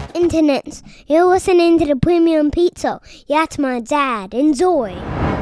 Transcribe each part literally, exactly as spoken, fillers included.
Internets, you're listening to the Premium Pizza. That's my dad. Enjoy.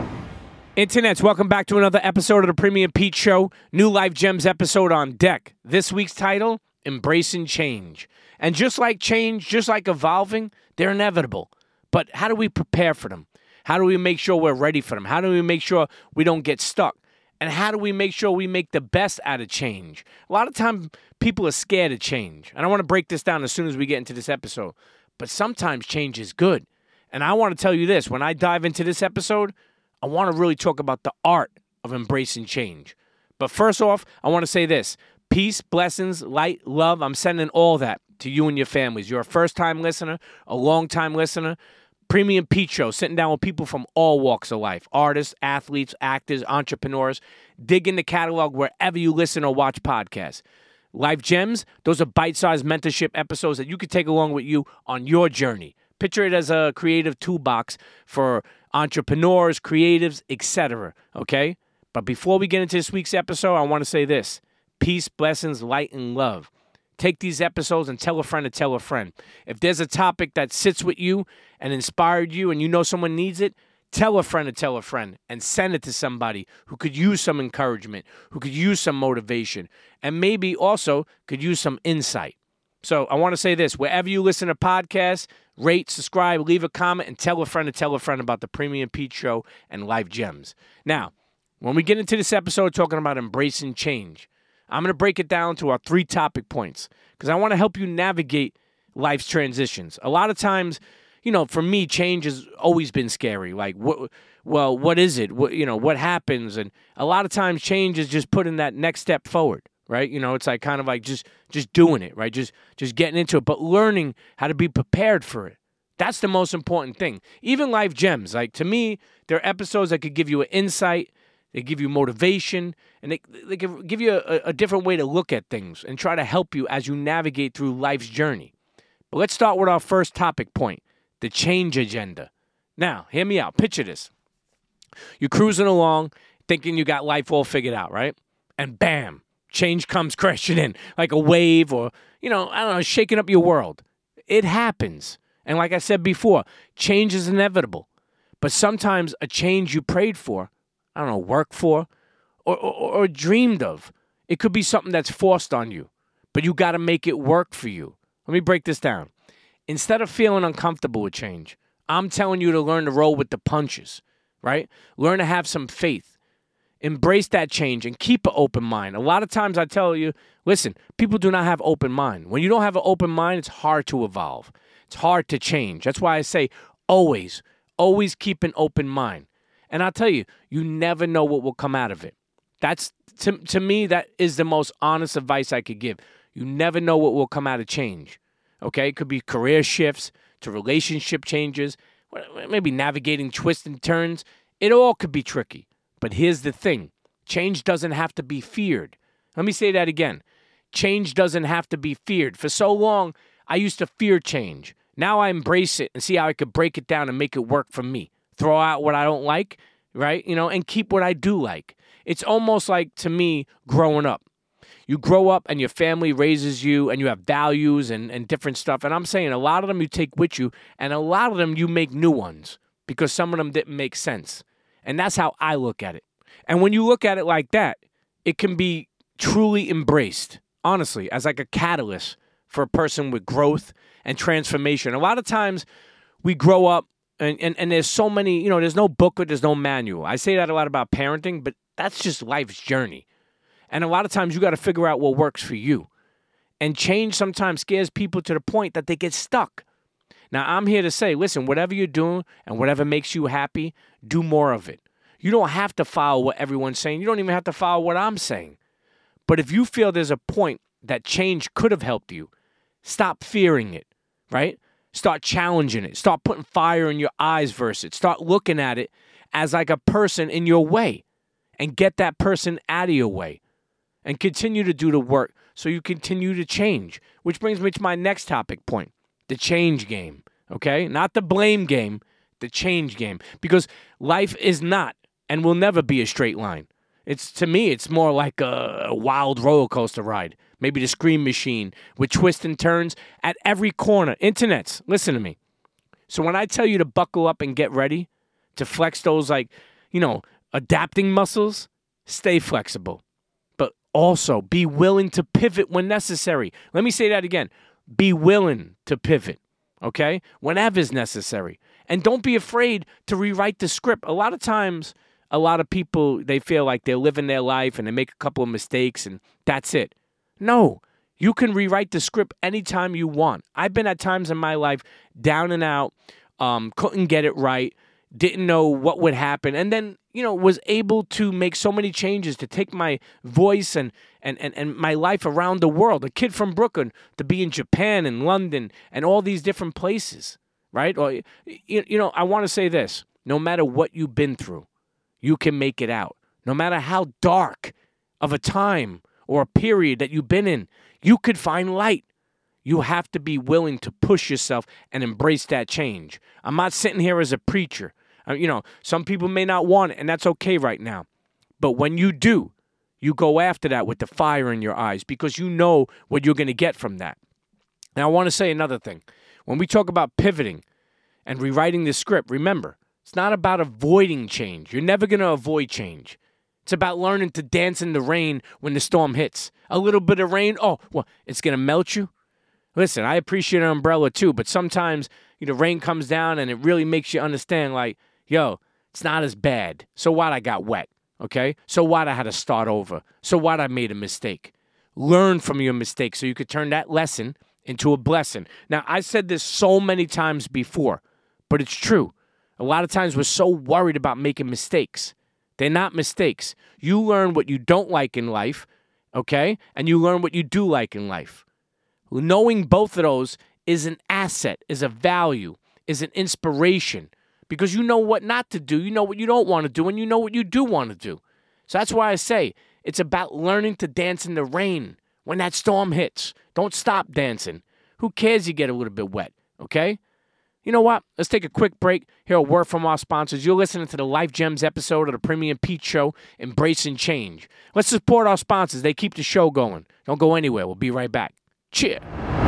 Internets, welcome back to another episode of the Premium Pete Show. New Life Gems episode on deck. This week's title, Embracing Change. And just like change, just like evolving, they're inevitable. But how do we prepare for them? How do we make sure we're ready for them? How do we make sure we don't get stuck? And how do we make sure we make the best out of change? A lot of times people are scared of change. And I want to break this down as soon as we get into this episode. But sometimes change is good. And I want to tell you this. When I dive into this episode, I want to really talk about the art of embracing change. But first off, I want to say this. Peace, blessings, light, love. I'm sending all that to you and your families. You're a first-time listener, a long-time listener. Premium Pete Show, sitting down with people from all walks of life. Artists, athletes, actors, entrepreneurs. Dig in the catalog wherever you listen or watch podcasts. Life Gems, those are bite-sized mentorship episodes that you can take along with you on your journey. Picture it as a creative toolbox for entrepreneurs, creatives, et cetera. Okay? But before we get into this week's episode, I want to say this. Peace, blessings, light, and love. Take these episodes and tell a friend to tell a friend. If there's a topic that sits with you and inspired you and you know someone needs it, tell a friend to tell a friend and send it to somebody who could use some encouragement, who could use some motivation, and maybe also could use some insight. So I want to say this. Wherever you listen to podcasts, rate, subscribe, leave a comment, and tell a friend to tell a friend about the Premium Pete Show and Life Gems. Now, when we get into this episode talking about embracing change, I'm going to break it down to our three topic points because I want to help you navigate life's transitions. A lot of times, you know, for me, change has always been scary. Like, what, well, what is it? What, you know, what happens? And a lot of times change is just putting that next step forward, right? You know, it's like kind of like just just doing it, right? Just just getting into it, but learning how to be prepared for it. That's the most important thing. Even Life Gems, like to me, there are episodes that could give you an insight. They give you motivation, and they, they can give you a, a different way to look at things and try to help you as you navigate through life's journey. But let's start with our first topic point, the change agenda. Now, hear me out. Picture this. You're cruising along thinking you got life all figured out, right? And bam, change comes crashing in like a wave or, you know, I don't know, shaking up your world. It happens. And like I said before, change is inevitable. But sometimes a change you prayed for, I don't know, work for, or, or, or dreamed of. It could be something that's forced on you, but you got to make it work for you. Let me break this down. Instead of feeling uncomfortable with change, I'm telling you to learn to roll with the punches, right? Learn to have some faith. Embrace that change and keep an open mind. A lot of times I tell you, listen, people do not have open mind. When you don't have an open mind, it's hard to evolve. It's hard to change. That's why I say always, always keep an open mind. And I'll tell you, you never know what will come out of it. That's, to, to me, that is the most honest advice I could give. You never know what will come out of change, okay? It could be career shifts to relationship changes, maybe navigating twists and turns. It all could be tricky. But here's the thing. Change doesn't have to be feared. Let me say that again. Change doesn't have to be feared. For so long, I used to fear change. Now I embrace it and see how I could break it down and make it work for me. Throw out what I don't like, right? You know, and keep what I do like. It's almost like, to me, growing up. You grow up and your family raises you and you have values and, and different stuff. And I'm saying a lot of them you take with you and a lot of them you make new ones because some of them didn't make sense. And that's how I look at it. And when you look at it like that, it can be truly embraced, honestly, as like a catalyst for a person with growth and transformation. A lot of times we grow up And, and and there's so many, you know, there's no book or there's no manual. I say that a lot about parenting, but that's just life's journey. And a lot of times you got to figure out what works for you. And change sometimes scares people to the point that they get stuck. Now, I'm here to say, listen, whatever you're doing and whatever makes you happy, do more of it. You don't have to follow what everyone's saying. You don't even have to follow what I'm saying. But if you feel there's a point that change could have helped you, stop fearing it, right? Start challenging it. Start putting fire in your eyes versus it. Start looking at it as like a person in your way and get that person out of your way and continue to do the work so you continue to change, which brings me to my next topic point, the change game, okay? Not the blame game, the change game, because life is not and will never be a straight line. It's to me, it's more like a, a wild roller coaster ride. Maybe the Scream Machine with twists and turns at every corner. Internets, listen to me. So when I tell you to buckle up and get ready to flex those, like, you know, adapting muscles, stay flexible. But also be willing to pivot when necessary. Let me say that again. Be willing to pivot, okay? Whenever is necessary. And don't be afraid to rewrite the script. A lot of times, a lot of people, they feel like they're living their life and they make a couple of mistakes and that's it. No, you can rewrite the script anytime you want. I've been at times in my life down and out, um, couldn't get it right, didn't know what would happen, and then, you know, was able to make so many changes to take my voice and, and, and, and my life around the world. A kid from Brooklyn to be in Japan and London and all these different places, right? Or, you, you know, I want to say this. No matter what you've been through, you can make it out. No matter how dark of a time or a period that you've been in, you could find light. You have to be willing to push yourself and embrace that change. I'm not sitting here as a preacher. Uh, you know, some people may not want it, and that's okay right now. But when you do, you go after that with the fire in your eyes because you know what you're going to get from that. Now, I want to say another thing. When we talk about pivoting and rewriting the script, remember, it's not about avoiding change. You're never going to avoid change. It's about learning to dance in the rain when the storm hits. A little bit of rain, oh, well, it's going to melt you. Listen, I appreciate an umbrella too, but sometimes, you know, rain comes down and it really makes you understand, like, yo, it's not as bad. So what? I got wet, okay? So what? I had to start over. So what? I made a mistake. Learn from your mistake so you could turn that lesson into a blessing. Now, I said this so many times before, but it's true. A lot of times we're so worried about making mistakes. They're not mistakes. You learn what you don't like in life, okay? And you learn what you do like in life. Knowing both of those is an asset, is a value, is an inspiration. Because you know what not to do, you know what you don't want to do, and you know what you do want to do. So that's why I say it's about learning to dance in the rain when that storm hits. Don't stop dancing. Who cares you get a little bit wet, okay? You know what? Let's take a quick break. Hear a word from our sponsors. You're listening to the Life Gems episode of the Premium Pete Show, Embracing Change. Let's support our sponsors. They keep the show going. Don't go anywhere. We'll be right back. Cheer.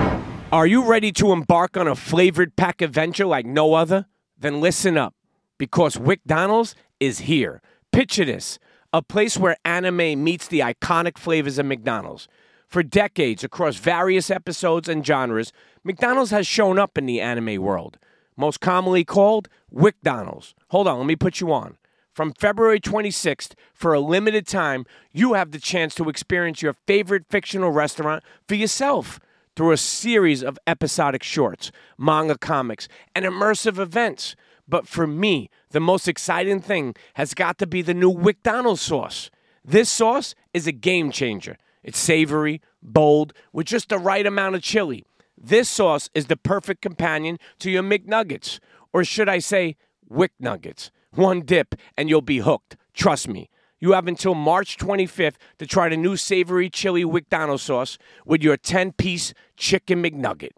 Are you ready to embark on a flavored pack adventure like no other? Then listen up, because WickDonald's is here. Picture this, a place where anime meets the iconic flavors of McDonald's. For decades, across various episodes and genres, McDonald's has shown up in the anime world. Most commonly called WickDonald's. Hold on, let me put you on. From February twenty-sixth, for a limited time, you have the chance to experience your favorite fictional restaurant for yourself through a series of episodic shorts, manga comics, and immersive events. But for me, the most exciting thing has got to be the new WickDonald's sauce. This sauce is a game changer. It's savory, bold, with just the right amount of chili. This sauce is the perfect companion to your McNuggets, or should I say, Wick Nuggets. One dip and you'll be hooked. Trust me. You have until March twenty-fifth to try the new savory chili WickDonald's sauce with your ten-piece chicken McNugget.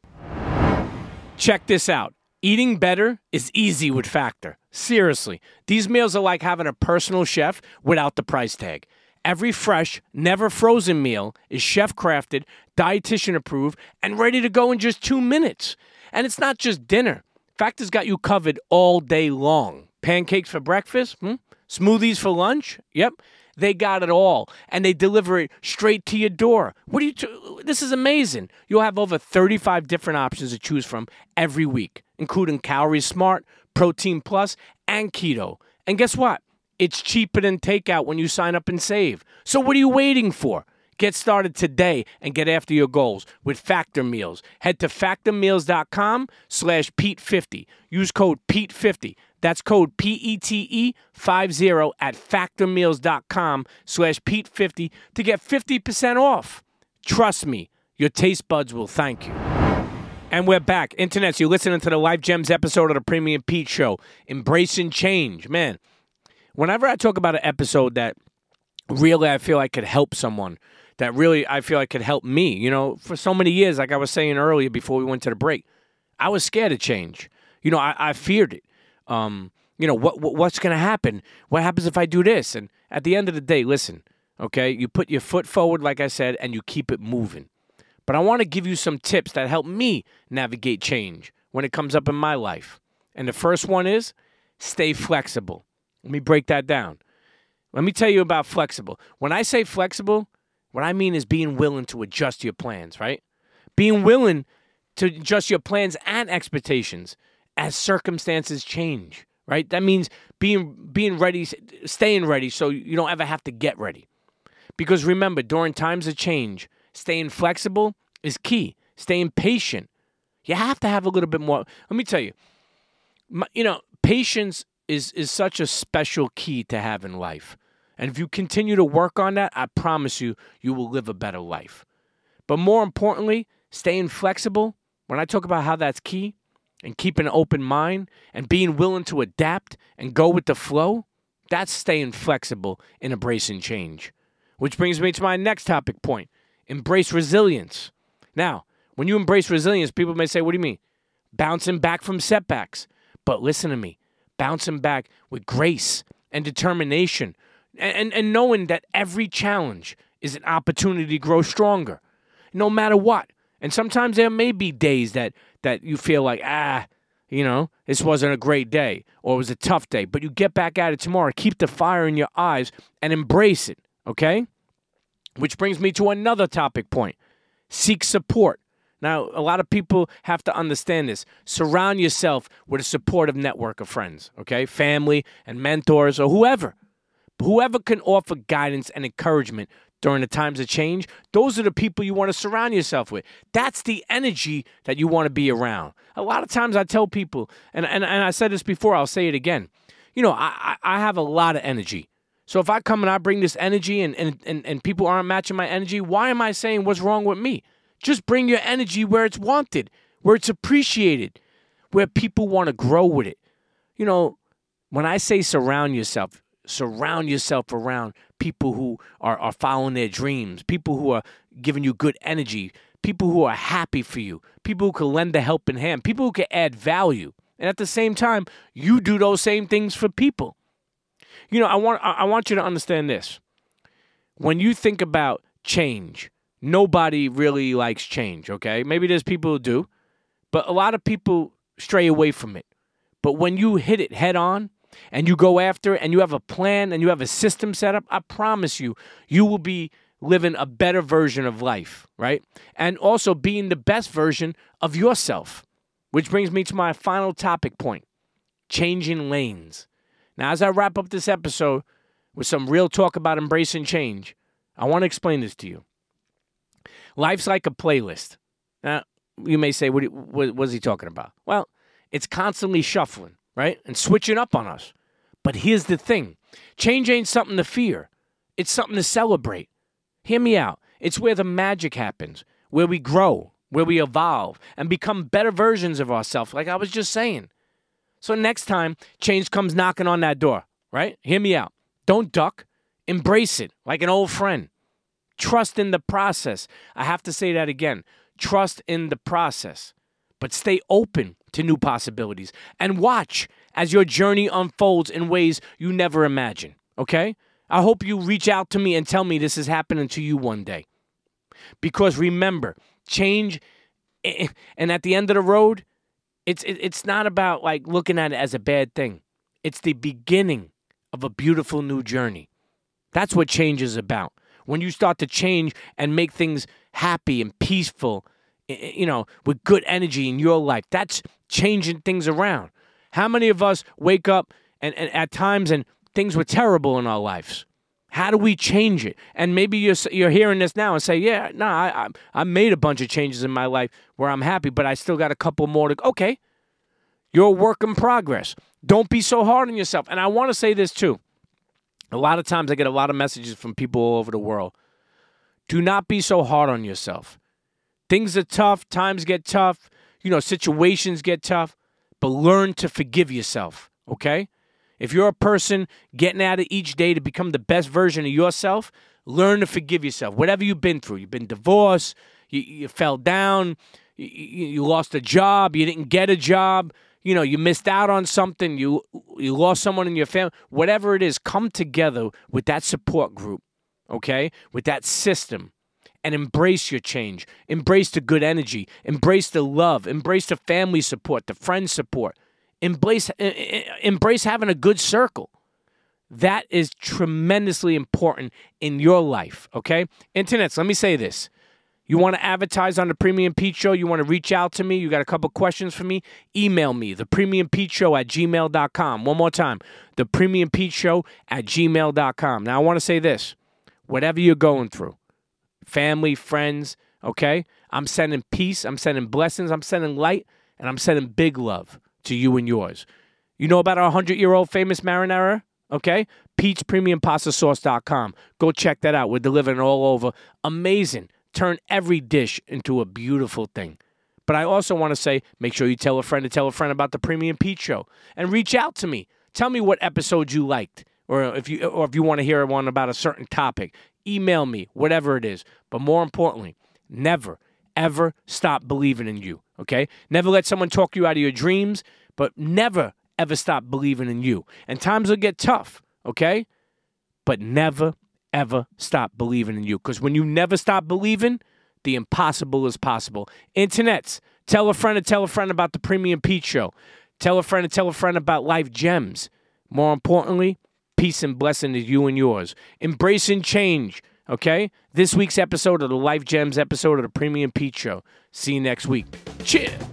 Check this out. Eating better is easy with Factor. Seriously, these meals are like having a personal chef without the price tag. Every fresh, never frozen meal is chef-crafted, dietitian approved, and ready to go in just two minutes. And it's not just dinner. Factor's got you covered all day long. Pancakes for breakfast? Hmm? Smoothies for lunch? Yep. They got it all, and they deliver it straight to your door. What do you? T- this is amazing. You'll have over thirty-five different options to choose from every week, including Calorie Smart, Protein Plus, and Keto. And guess what? It's cheaper than takeout when you sign up and save. So what are you waiting for? Get started today and get after your goals with Factor Meals. Head to factormeals.com slash Pete50. Use code Pete fifty. That's code P E T E fifty at factormeals.com slash Pete50 to get fifty percent off. Trust me, your taste buds will thank you. And we're back. Internets, you're listening to the Life Gems episode of the Premium Pete Show, Embracing Change. Man, whenever I talk about an episode that really I feel like could help someone, that really I feel like could help me, you know, for so many years, like I was saying earlier before we went to the break, I was scared of change. You know, I, I feared it. Um, You know, what, what what's going to happen? What happens if I do this? And at the end of the day, listen, okay, you put your foot forward, like I said, and you keep it moving. But I want to give you some tips that help me navigate change when it comes up in my life. And the first one is stay flexible. Let me break that down. Let me tell you about flexible. When I say flexible, what I mean is being willing to adjust your plans, right? Being willing to adjust your plans and expectations as circumstances change, right? That means being being ready, staying ready so you don't ever have to get ready. Because remember, during times of change, staying flexible is key. Staying patient. You have to have a little bit more. Let me tell you, my, you know, patience is is such a special key to have in life. And if you continue to work on that, I promise you, you will live a better life. But more importantly, staying flexible, when I talk about how that's key, and keeping an open mind, and being willing to adapt and go with the flow, that's staying flexible and embracing change. Which brings me to my next topic point, embrace resilience. Now, when you embrace resilience, people may say, what do you mean? Bouncing back from setbacks. But listen to me, bouncing back with grace and determination, and, and, and knowing that every challenge is an opportunity to grow stronger, no matter what. And sometimes there may be days that, that you feel like, ah, you know, this wasn't a great day or it was a tough day. But you get back at it tomorrow. Keep the fire in your eyes and embrace it, okay? Which brings me to another topic point. Seek support. Now, a lot of people have to understand this. Surround yourself with a supportive network of friends, okay? Family and mentors or whoever. Whoever can offer guidance and encouragement during the times of change, those are the people you want to surround yourself with. That's the energy that you want to be around. A lot of times I tell people, and, and, and I said this before, I'll say it again. You know, I, I have a lot of energy. So if I come and I bring this energy and, and, and, and people aren't matching my energy, why am I saying what's wrong with me? Just bring your energy where it's wanted, where it's appreciated, where people want to grow with it. You know, when I say surround yourself, surround yourself around people who are, are following their dreams, people who are giving you good energy, people who are happy for you, people who can lend a helping hand, people who can add value. And at the same time, you do those same things for people. You know, I want I want you to understand this. When you think about change, nobody really likes change, okay? Maybe there's people who do, but a lot of people stray away from it. But when you hit it head on, and you go after it, and you have a plan, and you have a system set up, I promise you, you will be living a better version of life, right? And also being the best version of yourself. Which brings me to my final topic point, changing lanes. Now, as I wrap up this episode with some real talk about embracing change, I want to explain this to you. Life's like a playlist. Now, you may say, what, what, what is he talking about? Well, it's constantly shuffling, right? And switching up on us. But here's the thing. Change ain't something to fear. It's something to celebrate. Hear me out. It's where the magic happens, where we grow, where we evolve, and become better versions of ourselves, like I was just saying. So next time change comes knocking on that door, right? Hear me out. Don't duck. Embrace it like an old friend. Trust in the process. I have to say that again. Trust in the process. But stay open to new possibilities. And watch as your journey unfolds in ways you never imagined, okay? I hope you reach out to me and tell me this is happening to you one day. Because remember, change, and at the end of the road, it's it's not about like looking at it as a bad thing. It's the beginning of a beautiful new journey. That's what change is about. When you start to change and make things happy and peaceful, you know, with good energy in your life, that's changing things around. How many of us wake up and, and at times and things were terrible in our lives? How do we change it? And maybe you're you're hearing this now and say, yeah, no, nah, I, I I made a bunch of changes in my life where I'm happy, but I still got a couple more to. Okay, you're a work in progress. Don't be so hard on yourself. And I want to say this too. A lot of times I get a lot of messages from people all over the world. Do not be so hard on yourself. Things are tough. Times get tough. You know, situations get tough. But learn to forgive yourself, okay? If you're a person getting at it each day to become the best version of yourself, learn to forgive yourself. Whatever you've been through, you've been divorced, you, you fell down, you, you lost a job, you didn't get a job, you know, you missed out on something, you you lost someone in your family, whatever it is, come together with that support group, okay, with that system, and embrace your change. Embrace the good energy. Embrace the love. Embrace the family support, the friend support. Embrace, embrace having a good circle. That is tremendously important in your life, okay? Internets, let me say this. You want to advertise on the Premium Pete Show? You want to reach out to me? You got a couple questions for me? Email me, the premium pete show at gmail dot com. One more time, the premium pete show at gmail dot com. Now, I want to say this. Whatever you're going through, family, friends, okay? I'm sending peace. I'm sending blessings. I'm sending light. And I'm sending big love to you and yours. You know about our hundred-year-old famous marinara? Okay? Pete's Premium Pasta Sauce dot com. Go check that out. We're delivering all over. Amazing. Turn every dish into a beautiful thing. But I also want to say, make sure you tell a friend to tell a friend about the Premium Pete Show. And reach out to me. Tell me what episode you liked. Or if you or if you want to hear one about a certain topic. Email me, whatever it is. But more importantly, never, ever stop believing in you. Okay? Never let someone talk you out of your dreams. But never, ever stop believing in you. And times will get tough. Okay? But never, ever stop believing in you. Because when you never stop believing, the impossible is possible. Internets, tell a friend to tell a friend about the Premium Pete Show. Tell a friend to tell a friend about Life Gems. More importantly, peace and blessing to you and yours. Embracing change, okay? This week's episode of the Life Gems episode of the Premium Pete Show. See you next week. Cheers.